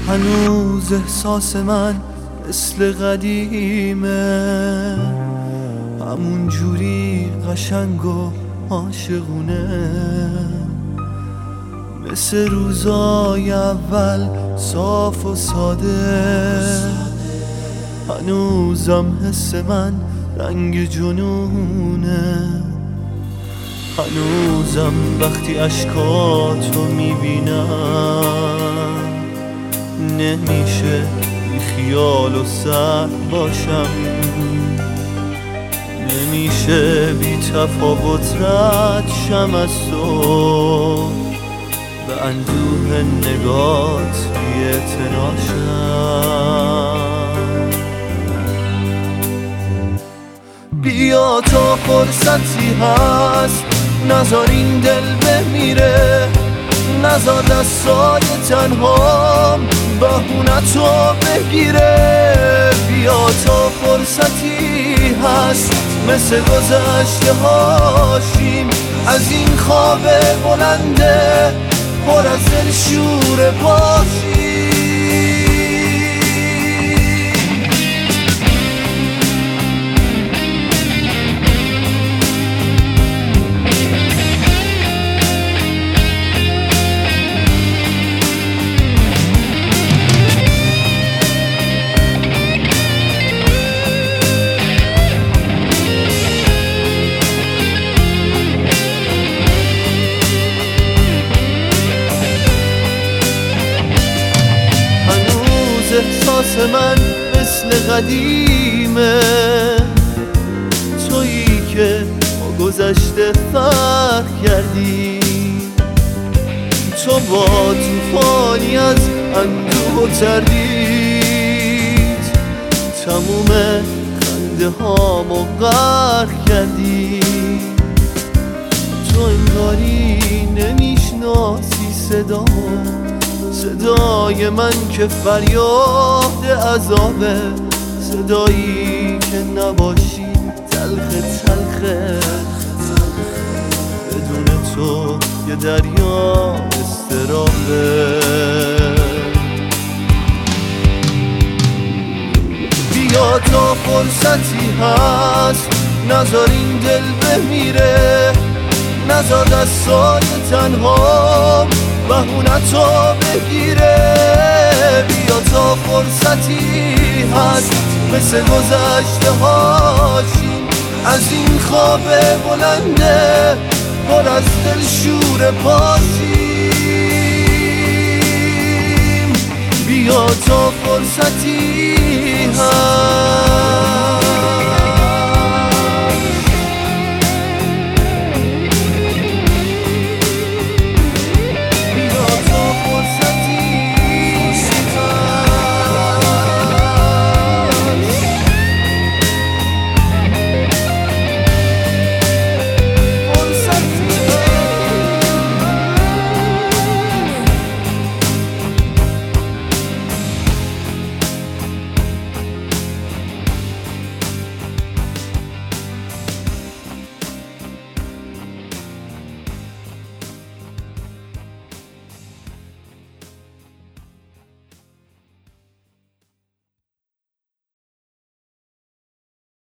هنوز احساس من مثل قدیمه، همون جوری قشنگ و عاشقونه، مثل روزای اول صاف و ساده. هنوزم حس من رنگ جنونه، هنوزم وقتی اشکاتو میبینم نمیشه بی خیال و سرد باشم، نمیشه بی تفاوت رد شم از تو، به اندوه نگات بی‌اعتناشم. بیا تا فرصتی هست نذار این دل بمیره، نذار دستای تنهام بهونتو بگیره. بیا تا فرصتی هست مثل گذشته هاشیم از این خواب بلنده پر از دل شور باشیم. احساس من مثل قدیمه، تویی که با گذشته فرق کردی، تو با توفانی از اندوه و تردید تموم خنده هامو غرق کردی. تو انگاری نمیشناسی صدای من که فریاد عذابه، صدایی که نباشی تلخ بدون تو یه دریا استرابه. بیا تا فرصتی هست نذار این دل بمیره، نذار دستای تنها بهونتو بگیره. بیا تا فرصتی هست مثل گذشته هاشیم از این خواب بلنده پر از دل شور باشیم. بیا تا فرصتی